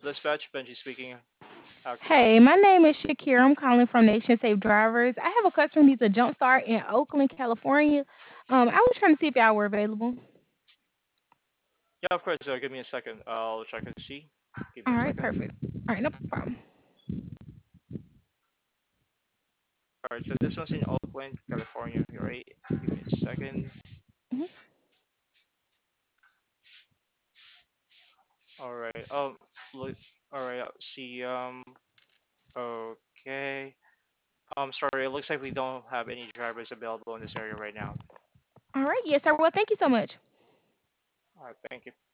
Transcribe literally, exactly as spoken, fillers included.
Dispatch, Benji speaking. How can I help? Hey, my name is Shakira. I'm calling from Nation Safe Drivers. I have a customer who needs a jump start in Oakland, California. Um, I was trying to see if y'all were available. Yeah, of course. Uh, give me a second. I'll check and see. Give me All a right, second. perfect. All right, no problem. All right. So this one's in Oakland, California. Right. Give me a second. Mhm. All right. Um. Look. All right. uh, See. Um. Okay. Um. Sorry. It looks like we don't have any drivers available in this area right now. All right, yes, sir. Well, thank you so much. All right. Thank you.